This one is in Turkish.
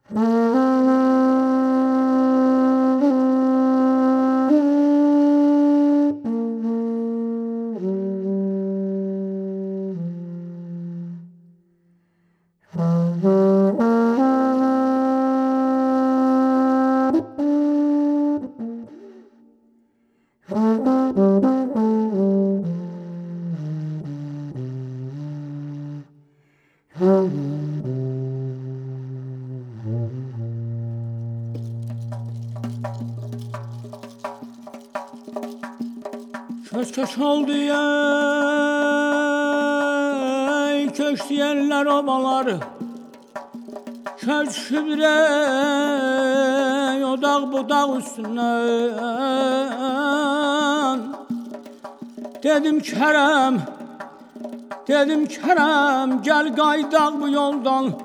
Köş oldu ey köş diyenler obalar, köşküdür ey o dağ bu dağ üstünden. Dedim Kerem, gel qaydaq bu yoldan.